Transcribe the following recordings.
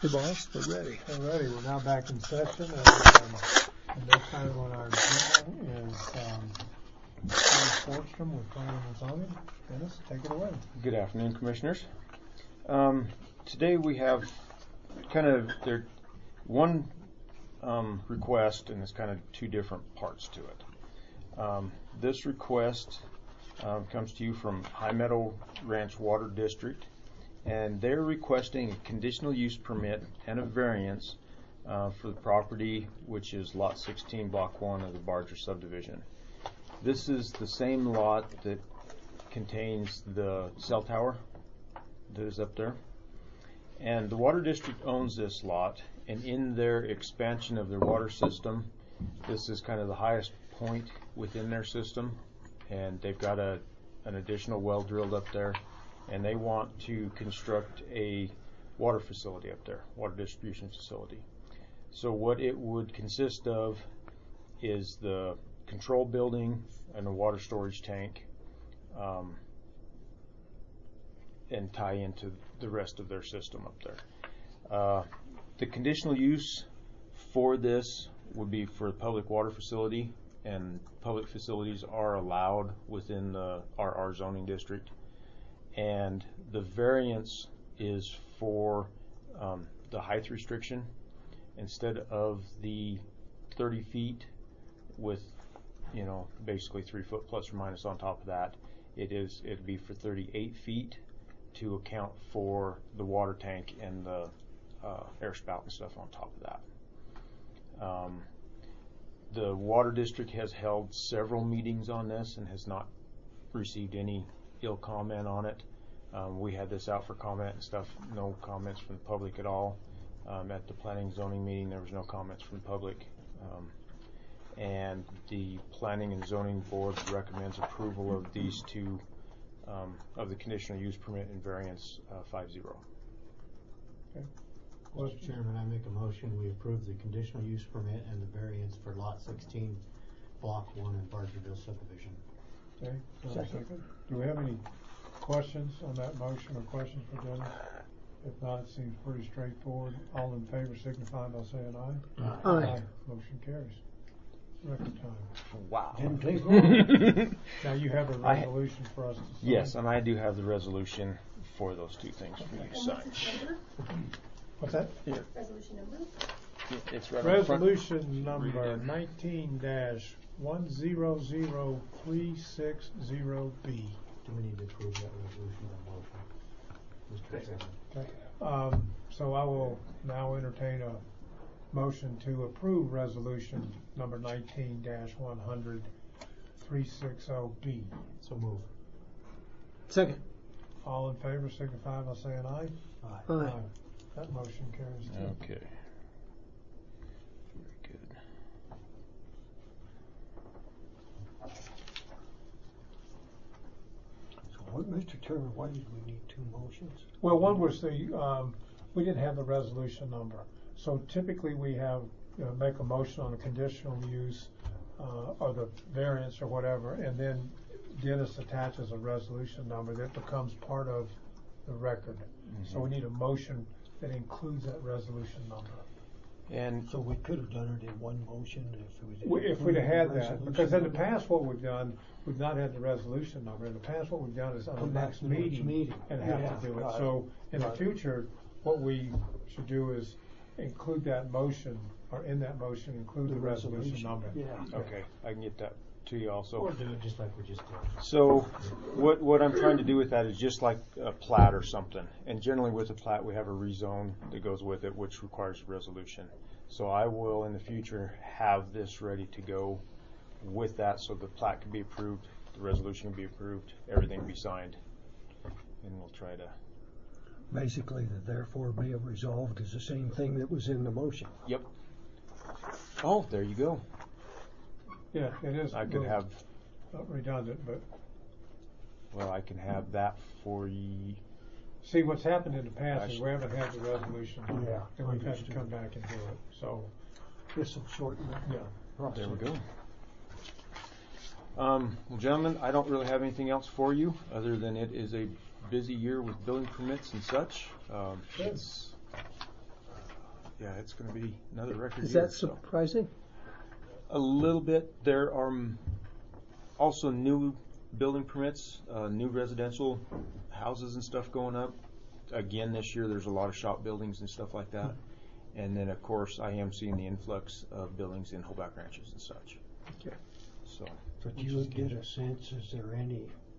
Hey, boss, we're ready. We're ready. We're now back in session, and the next item on our agenda is Dennis Forsstrom with Planning and Zoning. Dennis, take it away. Good afternoon, Commissioners. Today we have kind of one request, and it's kind of two different parts to it. This request comes to you from High Meadow Ranch Water District, and they're requesting a conditional use permit and a variance for the property, which is Lot 16, Block 1 of the Barger subdivision. This is the same lot that contains the cell tower that is up there. And the Water District owns this lot, and in their expansion of their water system, this is kind of the highest point within their system, and they've got an additional well drilled up there, and they want to construct a water facility up there, water distribution facility. So what it would consist of is the control building and a water storage tank, and tie into the rest of their system up there. The conditional use for this would be for a public water facility, and public facilities are allowed within our zoning district. And the variance is for the height restriction. Instead of the 30 feet with, basically 3 foot plus or minus on top of that, it'd be for 38 feet to account for the water tank and the air spout and stuff on top of that. The Water District has held several meetings on this and has not received any ill comment on it. We had this out for comment and stuff, no comments from the public at all. At the Planning and Zoning meeting, there was no comments from the public. And the Planning and Zoning Board recommends approval of these two, of the conditional use permit and variance 5-0. Okay. Mr. Chairman, I make a motion we approve the conditional use permit and the variance for Lot 16, Block 1 in Bargerville subdivision. Okay, second. Do we have any questions on that motion or questions for Dennis? If not, it seems pretty straightforward. All in favor signify by saying aye. Aye. Motion carries. Record time. Wow. Didn't take long. Now you have a resolution for us to sign. Yes, and I do have the resolution for those two things for you to sign. What's that? Yeah. Resolution number? It's right on front. Resolution number 19-10036 0B. Do we need to approve that resolution or motion? Mr. Chairman. Okay. So I will now entertain a motion to approve resolution number 19-10036 0B. So move. Second. All in favor signify by saying aye. Aye. Aye. That motion carries too. Okay. Very good. So, Mr. Chairman, why did we need two motions? Well, one was we didn't have the resolution number. So typically we have, make a motion on a conditional use or the variance or whatever, and then Dennis attaches a resolution number that becomes part of the record. Mm-hmm. So we need a motion that includes that resolution number. And so we could have done it in one motion if we'd have had that. Because in the past what we've done, we've not had the resolution number. In the past what we've done is on the next meeting and have to do it. So in the future, what we should do is include that motion, or in that motion include the resolution number. Yeah. okay, I can get that to you also. Or do it just like we just did. So what I'm trying to do with that is just like a plat or something. And generally with a plat we have a rezone that goes with it, which requires a resolution. So I will in the future have this ready to go with that, so the plat can be approved, the resolution can be approved, everything can be signed, and we'll try to. Basically, the therefore be it resolved is the same thing that was in the motion. Yep. Oh, there you go. Yeah, it is. I could have. Not redundant, but. Well, I can have that for you. See, what's happened in the past is we haven't had the resolution. Yeah. And we've had to come back and do it. So. This will shorten that. Yeah. Process. There we go. Well, gentlemen, I don't really have anything else for you other than it is a busy year with building permits and such. It's yeah, it's going to be another record Is year. that so. surprising? A little bit. There are also new building permits, new residential houses and stuff going up. Again, this year there's a lot of shop buildings and stuff like that. And then, of course, I am seeing the influx of buildings in Holback Ranches and such. Okay. So, But you would get a sense, is there any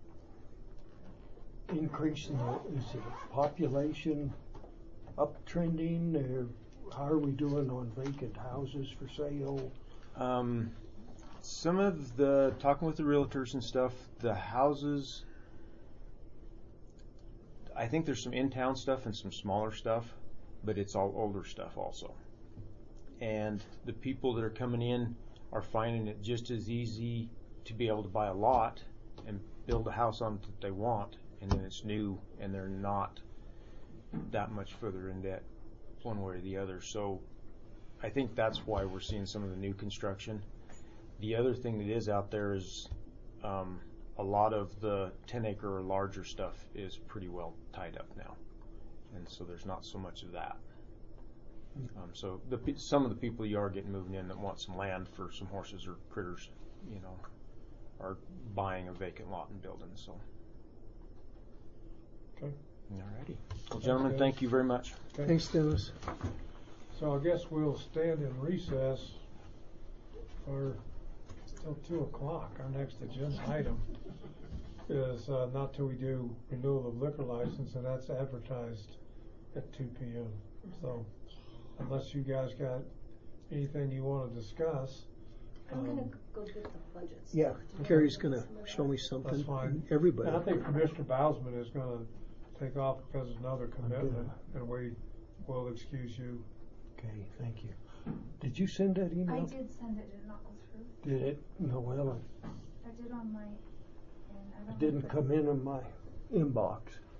increase in the, is the population uptrending, or how are we doing on vacant houses for sale? some of the, talking with the realtors and stuff, the houses, I think there's some in-town stuff and some smaller stuff, but it's all older stuff also. And the people that are coming in are finding it just as easy to be able to buy a lot and build a house on it that they want, and then it's new and they're not that much further in debt one way or the other. So I think that's why we're seeing some of the new construction. The other thing that is out there is a lot of the 10-acre or larger stuff is pretty well tied up now, and so there's not so much of that. So some of the people you are getting moving in that want some land for some horses or critters, you know, are buying a vacant lot and building. So, Okay. Alrighty. Well, gentlemen, Okay. thank you very much. Okay. Thanks, Dennis. So I guess we'll stand in recess for till 2 o'clock. Our next agenda item is not till we do renewal of liquor license, and that's advertised at 2 p.m. So unless you guys got anything you want to discuss. I'm gonna go get the budgets. Yeah, Carrie's gonna show me something. That's fine. Everybody. And I think Commissioner Bowsman is gonna take off because of another commitment, and we will excuse you. Okay, thank you. Did you send that email? I did send it, did it not go through? Did it? No, well, I did on my, and I don't it didn't know if come in my inbox.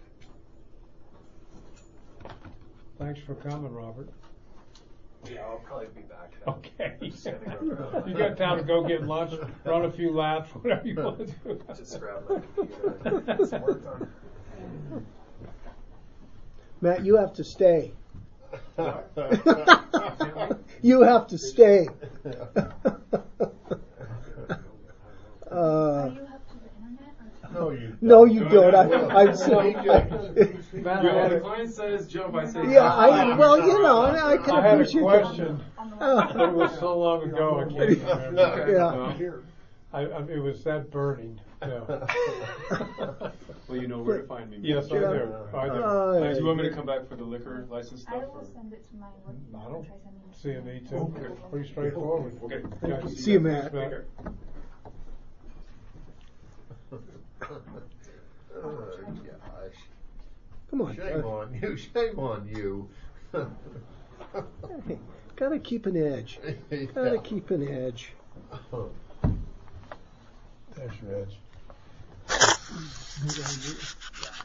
Thanks for coming, Robert. Yeah, I'll probably be back. Okay. Standing around. You got time to go get lunch, run a few laps, whatever you want to do. Just grab my computer and get some work done. Matt, you have to stay. You have to stay. Are you up to the internet or? No, you. No, you don't. I'm When the client says jump, I say. Yeah, well, you know, I can I had a appreciate question, that. but it was so long ago, I can't remember. Yeah. It was that burning, yeah. Well, you know where to find me. Yes, I do, I do. Do you want me to come back for the liquor license I stuff? will send it to my work. I I'll don't try sending it see a to need my- to, pretty straightforward. Okay. Okay. See you, Matt. Thanks, Take care. Oh, gosh. Come on. Shame on you. Shame on you. Hey, gotta keep an edge. Gotta keep an edge. There's Reg. Good idea.